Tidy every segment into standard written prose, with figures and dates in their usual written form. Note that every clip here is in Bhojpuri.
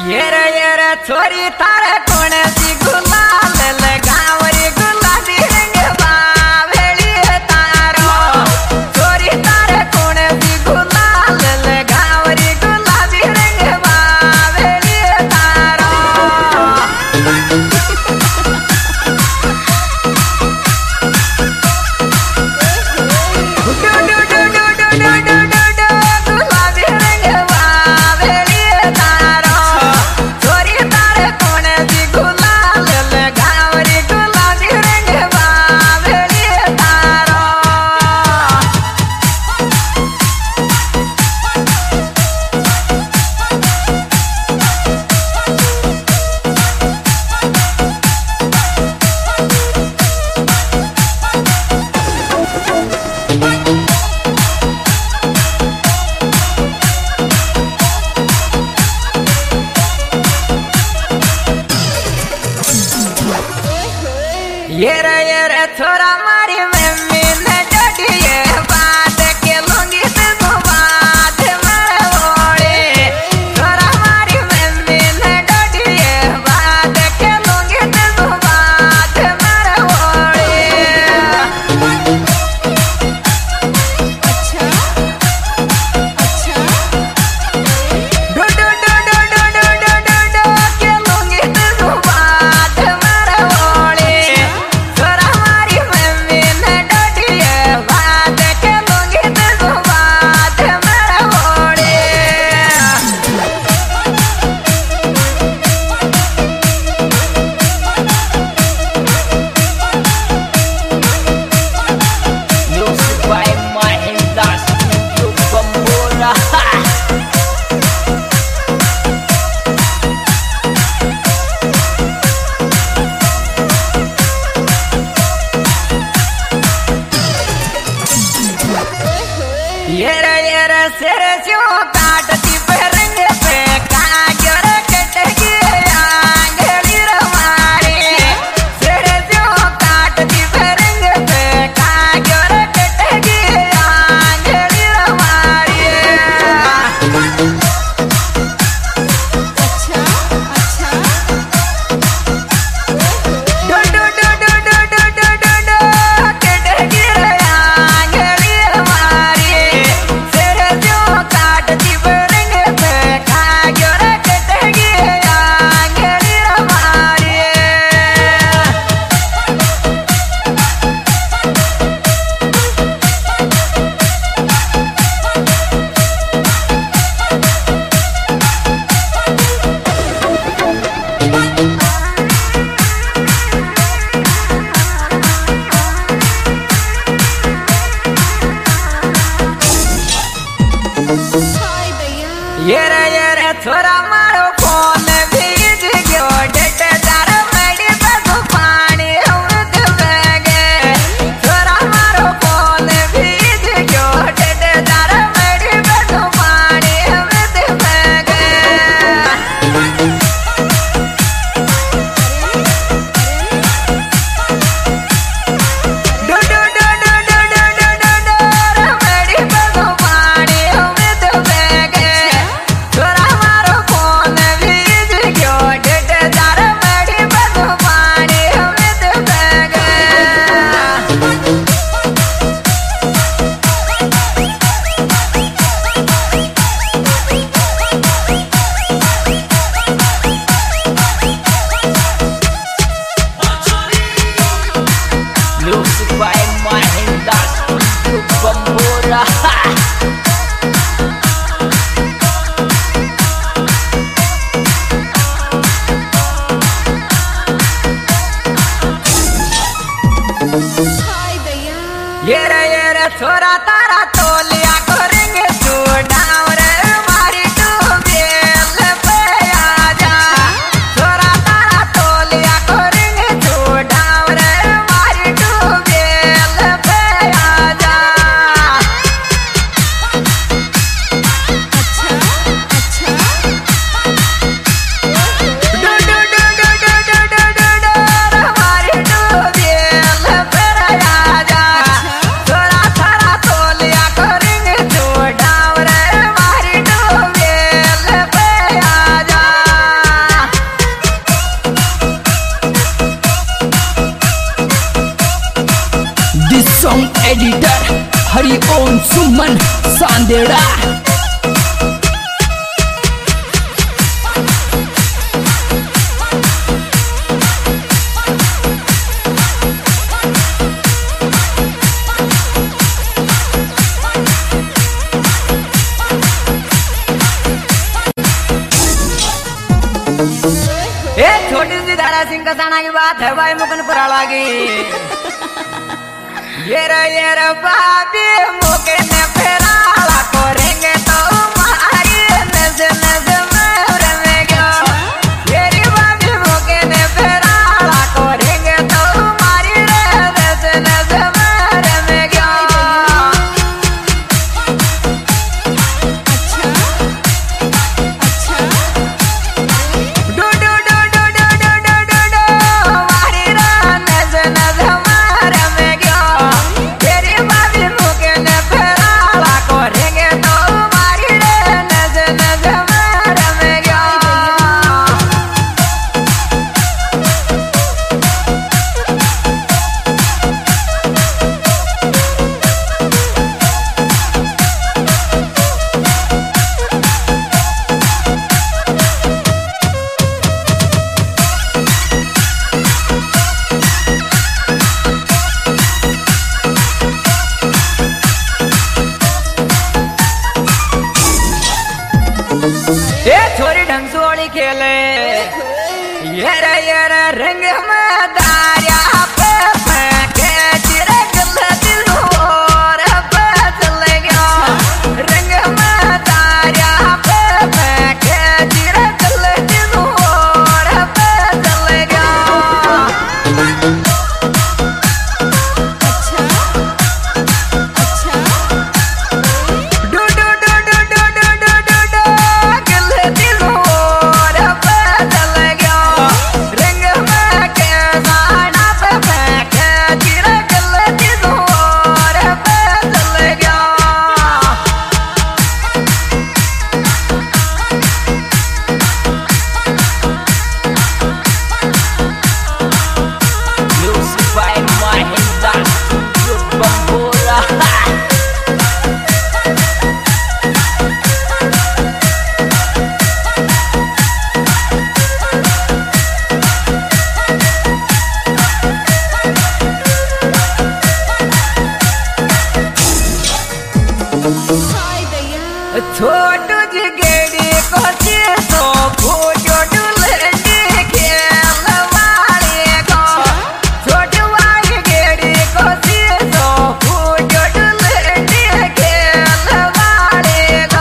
येरे छोरी तारे कोणाची गुलाल लगावरी गुलाबी रंग बावेली तारो छोरी तारे कोणाची गुलाल लगावरी गुलाबी रंग बावेली तारो येरे छोरा मारी मम्मी ने डटिए बात के लूंगी तो बात मेरे ओड़े छोरा मारी मम्मी ने डटिए बात के लूंगी तो बात मेरे ओड़े अच्छा अच्छा डो डो डो डो डो डो डो डो डो के लूंगी तो बात मेरे ओड़े येरे सिर जो काटती रंग पे काजर कटगी आंगली रमारे सिर जो काटती रंग पे काजर कटगी आंगली रमारे अच्छा अच्छा डो डो डो डो डो डो डो डो डो कटगी आंगली रमारे येरे छोरा मारो फोन भीज गयो डेट तार मेडी पे पानी अमृत बगे छोरा मारो फोन भीज गयो डेट तार मेडी पे पानी अमृत बगे डो डो डो डो डो डो डो डो मेडी पे पानी अमृत बगे छोरा मारो फोन भीज ए छोटी सी धारा सिंह कसाना की बात है भाई मुकनपुरा लागी। ये रे बाबी मुके ने फेराला करेंगे तो मारी नज़र नज़र में रमेगा। ये रे बाबी मुके ने फेराला करेंगे तो मारी नज़र नज़र में रमेगा। छोरी ढंग से होली खेले ये रे रंग में दारिया पे फेंके चिरे गले दिल और पे चले गया। रंग में दारिया पे फेंके चिरे गले दिल और पे चले गया। छोटू जी गेड़ी को तो फूटो डुलने खेल वाले को। छोटू वाली गेड़ी को तो फूटो डुलने खेल वाले को।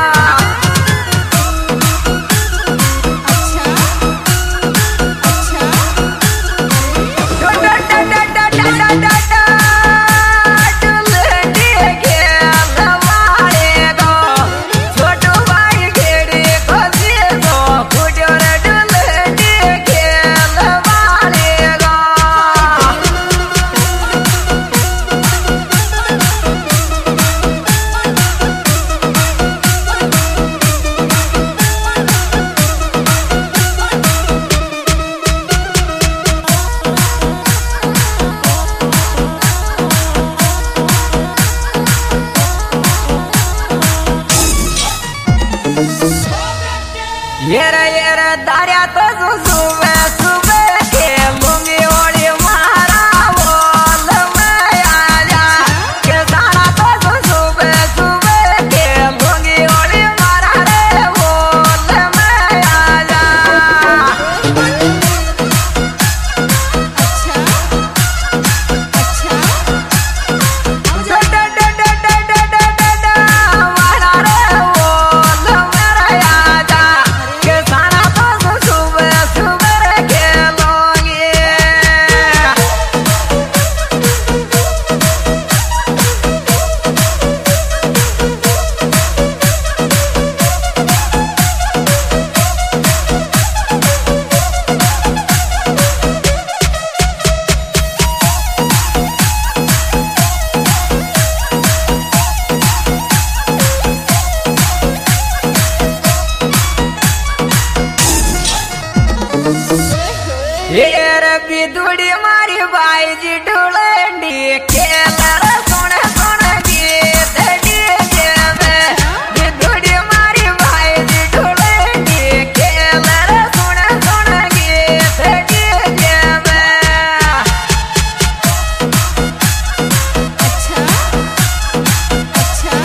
ये रे दारिया तो सुबह सुबह खेलूंगी होली मारा बोल में आजा। के सारा तो सुबह सुबह खेलूंगी होली मारा रे बोल में आजा। ये रबी दूड़ी मारी बाई जी ढूंढी खेल सुन सुन गीत डीजे में। दूड़ी मारी बाई जी ढूंढी खेल सुन सुन गीत डीजे में। अच्छा अच्छा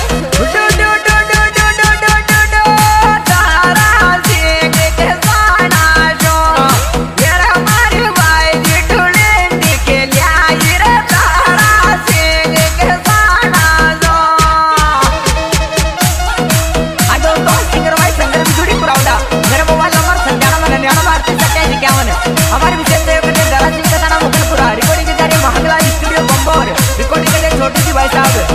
डू डू डू डू डू डू डू डू तारा सिंह के साथ भाई साहब।